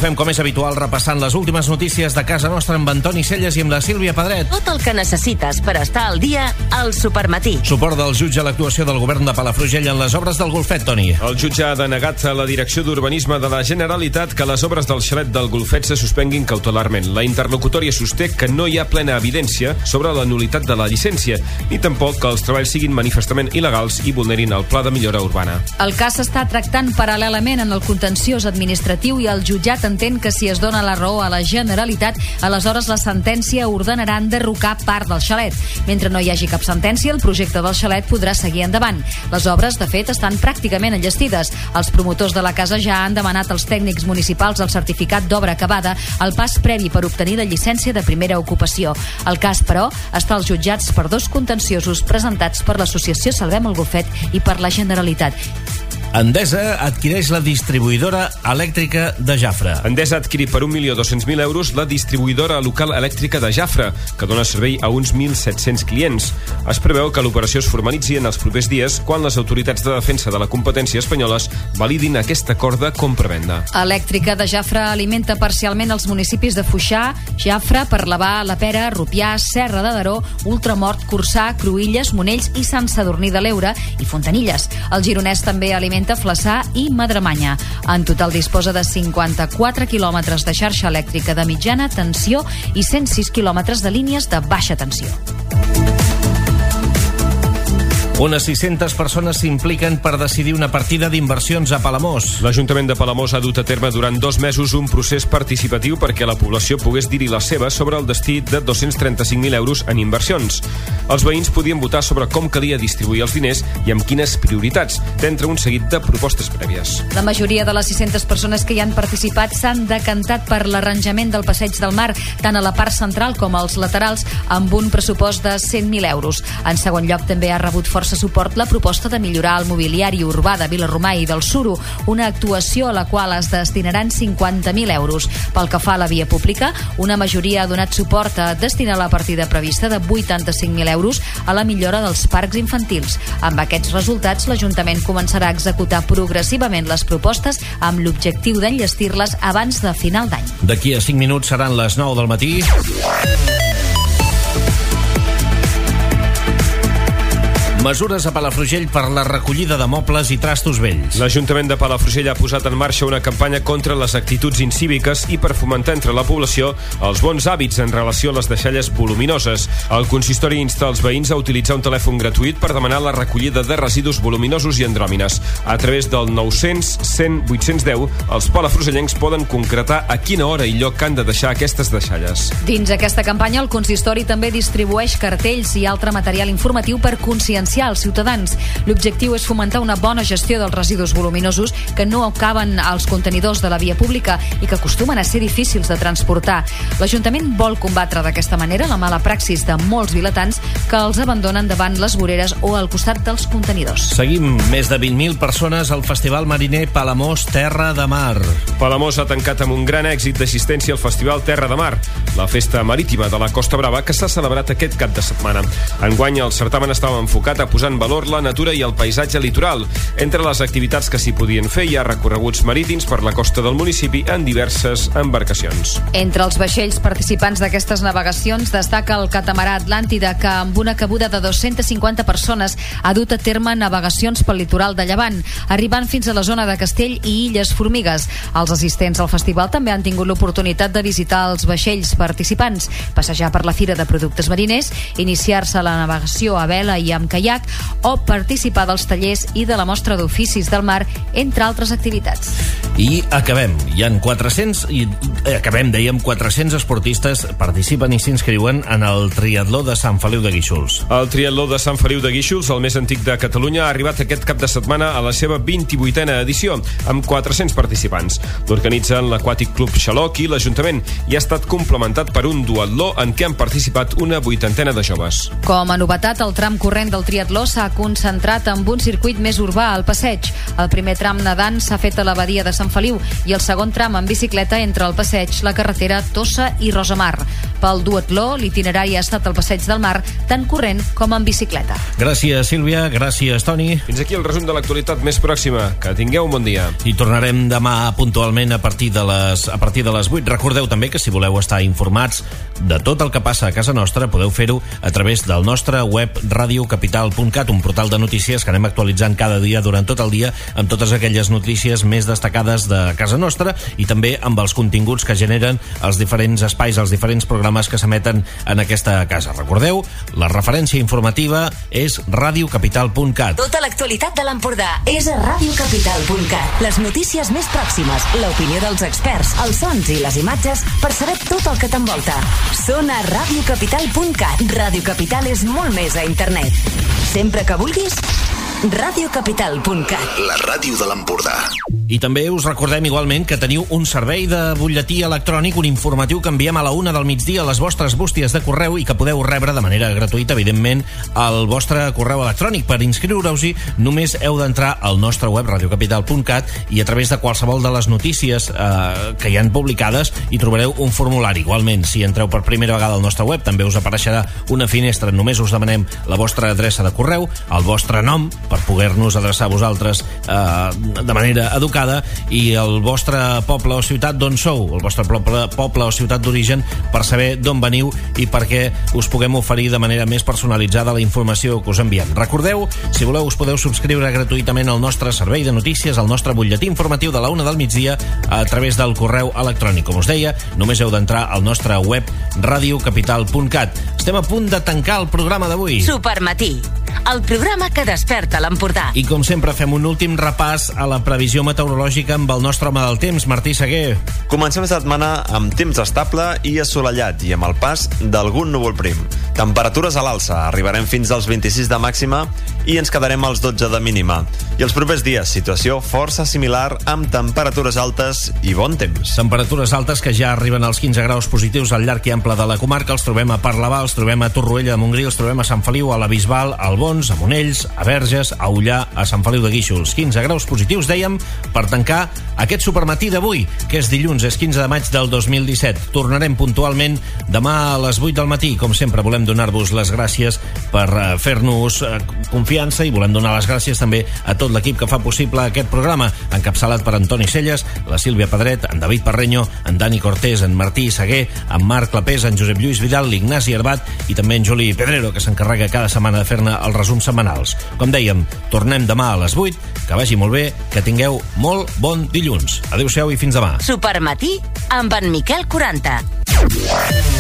fem, com és habitual, repassant les últimes notícies de casa nostra amb Antoni Celles i amb la Sílvia Pedret. Tot el que necessites per estar al dia al Supermatí. Suport del jutge a l'actuació del govern de Palafrugell en les obres del Golfet, Toni. El jutge ha denegat a la Direcció d'Urbanisme de la Generalitat que les obres del xalet del Golfet se suspenguin cautelarment. La interlocutòria sosté que no hi ha plena evidència sobre la nul·litat de la llicència, ni tampoc que els treballs siguin manifestament il·legals i vulnerin el pla de millora urbana. El cas s'està tractant paral·lelament en el contenciós administratiu i el jutjat entén que si es dona la raó a la Generalitat, aleshores la sentència ordenarà enderrocar part del xalet. Mentre no hi hagi cap sentència, el projecte del xalet podrà seguir endavant. Les obres, de fet, estan pràcticament enllestides. Els promotors de la casa ja han demanat als tècnics municipals el certificat d'obra acabada, el pas previ per obtenir la llicència de primera ocupació. El cas, però, està als jutjats per dos contenciosos presentats per l'Associació Salvem el Golfet i per la Generalitat. Endesa adquireix la distribuïdora elèctrica de Jafre. Endesa ha adquirit per 1.200.000 euros la distribuïdora local elèctrica de Jafre, que dona servei a uns 1.700 clients. Es preveu que l'operació es formalitzi en els propers dies quan les autoritats de defensa de la competència espanyoles validin aquest acord de compra-venda. Elèctrica de Jafre alimenta parcialment els municipis de Foixà, Jafre, Parlavà, La Pera, Rupià, Serra de Daró, Ultramort, Corçà, Cruïlles, Monells i Sant Sadurní de l'Eure i Fontanilles. El gironès també alimenta Flaçà i Madremanya. En total disposa de 54 quilòmetres de xarxa elèctrica de mitjana tensió i 106 quilòmetres de línies de baixa tensió. Unes 600 persones s'impliquen per decidir una partida d'inversions a Palamós. L'Ajuntament de Palamós ha dut a terme durant 2 mesos un procés participatiu perquè la població pogués dir-hi la seva sobre el destí de 235.000 euros en inversions. Els veïns podien votar sobre com calia distribuir els diners i amb quines prioritats, d'entre un seguit de propostes prèvies. La majoria de les 600 persones que hi han participat s'han decantat per l'arranjament del Passeig del Mar, tant a la part central com als laterals, amb un pressupost de 100.000 euros. En segon lloc, també ha rebut força suport la proposta de millorar el mobiliari urbà de Vilarromà i del Suro, una actuació a la qual es destinaran 50.000 euros. Pel que fa a la via pública, una majoria ha donat suport a destinar la partida prevista de 85.000 euros a la millora dels parcs infantils. Amb aquests resultats, l'Ajuntament començarà a executar progressivament les propostes amb l'objectiu d'enllestir-les abans de final d'any. D'aquí a 5 minuts seran les 9 del matí. Mesures a Palafrugell per la recollida de mobles i trastos vells. L'Ajuntament de Palafrugell ha posat en marxa una campanya contra les actituds incíviques i per fomentar entre la població els bons hàbits en relació a les deixalles voluminoses. El consistori insta els veïns a utilitzar un telèfon gratuït per demanar la recollida de residus voluminosos i andròmines. A través del 900 100 810, els palafrugellencs poden concretar a quina hora i lloc han de deixar aquestes deixalles. Dins aquesta campanya, el consistori també distribueix cartells i altre material informatiu per conscienciar als ciutadans. L'objectiu és fomentar una bona gestió dels residus voluminosos que no caben als contenidors de la via pública i que acostumen a ser difícils de transportar. L'Ajuntament vol combatre d'aquesta manera la mala praxis de molts vilatans que els abandonen davant les voreres o al costat dels contenidors. Seguim. Més de 20.000 persones al Festival Mariner Palamós Terra de Mar. Palamós ha tancat amb un gran èxit d'assistència al Festival Terra de Mar, la festa marítima de la Costa Brava que s'ha celebrat aquest cap de setmana. Enguany el certamen estava enfocat a posar en valor la natura i el paisatge litoral. Entre les activitats que s'hi podien fer hi ha recorreguts marítims per la costa del municipi en diverses embarcacions. Entre els vaixells participants d'aquestes navegacions destaca el catamarà Atlàntida, que amb una cabuda de 250 persones ha dut a terme navegacions pel litoral de Llevant, arribant fins a la zona de Castell i Illes Formigues. Els assistents al festival també han tingut l'oportunitat de visitar els vaixells participants, passejar per la Fira de Productes Mariners, iniciar-se a la navegació a vela i amb caiac o participar dels tallers i de la mostra d'oficis del mar, entre altres activitats. I acabem. Hi ha 400 dèiem, 400 esportistes participen i s'inscriuen en el triatló de Sant Feliu de Guíxols. El triatló de Sant Feliu de Guíxols, el més antic de Catalunya, ha arribat aquest cap de setmana a la seva 28a edició, amb 400 participants. L'organitzen l'Aquàtic Club Xaloc i l'Ajuntament i ha estat complementat per un duatló en què han participat una 80a de joves. Com a novetat, el tram corrent del triatló s'ha concentrat amb un circuit més urbà al passeig. El primer tram nedant s'ha fet a la badia de Sant Sant Feliu i el segon tram en bicicleta entre el passeig, la carretera Tossa i Rosamar. Pel duatló, l'itinerari ha estat el passeig del Mar, tant corrent com en bicicleta. Gràcies, Sílvia. Gràcies, Toni. Fins aquí el resum de l'actualitat més pròxima. Que tingueu un bon dia. I tornarem demà puntualment a partir de les 8. Recordeu també que si voleu estar informats de tot el que passa a casa nostra, podeu fer-ho a través del nostre web radiocapital.cat, un portal de notícies que anem actualitzant cada dia durant tot el dia amb totes aquelles notícies més destacades de casa nostra i també amb els continguts que generen els diferents espais, els diferents programes que s'emeten en aquesta casa. Recordeu, la referència informativa és radiocapital.cat. Tota l'actualitat de l'Empordà és a radiocapital.cat. Les notícies més pròximes, l'opinió dels experts, els sons i les imatges per saber tot el que t'envolta. Són a radiocapital.cat. Radio Capital és molt més a internet. Sempre que vulguis, radiocapital.cat. La ràdio de l'Empordà. I també us recordem igualment que teniu un servei de butlletí electrònic, un informatiu que enviem a la 1 del migdia a les vostres bústies de correu i que podeu rebre de manera gratuïta, evidentment, al vostre correu electrònic. Per inscriure-us-hi només heu d'entrar al nostre web radiocapital.cat i a través de qualsevol de les notícies que hi han publicades hi trobareu un formulari. Igualment, si entreu per primera vegada al nostre web també us apareixerà una finestra. Només us demanem la vostra adreça de correu, el vostre nom, per poder-nos adreçar a vosaltres de manera educada, i el vostre poble o ciutat d'on sou, el vostre poble o ciutat d'origen, per saber d'on veniu i perquè us puguem oferir de manera més personalitzada la informació que us enviem. Recordeu, si voleu us podeu subscriure gratuïtament al nostre servei de notícies, al nostre butlletí informatiu de la 1 del migdia a través del correu electrònic. Com us deia, només heu d'entrar al nostre web radiocapital.cat. Estem a punt de tancar el programa d'avui. Supermatí, el programa que desperta l'Empordà. I com sempre fem un últim repàs a la previsió meteorològica amb el nostre home del temps, Martí Seguer. Comencem la setmana amb temps estable i assolellat i amb el pas d'algun núvol prim. Temperatures a l'alça, arribarem fins als 26 de màxima i ens quedarem als 12 de mínima. I els propers dies, situació força similar amb temperatures altes i bon temps. Temperatures altes que ja arriben als 15 graus positius al llarg i ample de la comarca. Els trobem a Parlavà, els trobem a Torroella de Montgrí, els trobem a Sant Feliu, a la Bisbal, a Albons, a Monells, a Verges, a Ullà, a Sant Feliu de Guíxols. 15 graus positius, dèiem, per tancar aquest supermatí d'avui, que és dilluns, és 15 de maig del 2017. Tornarem puntualment demà a les 8 del matí. Com sempre, volem donar-vos les gràcies per fer-nos confiança i volem donar les gràcies també a tot l'equip que fa possible aquest programa, encapçalat per Antoni Celles, la Sílvia Pedret, en David Parreño, en Dani Cortés, en Martí Seguer, en Marc Clapés, en Josep Lluís Vidal, l'Ignasi Herbat i també en Juli Pedrero, que s'encarrega cada setmana de fer-ne els resums setmanals. Com dèiem, tornem demà a les 8, que vagi molt bé, que tingueu molt bon dilluns. Adéu-siau i fins demà. Supermatí amb en Miquel 40.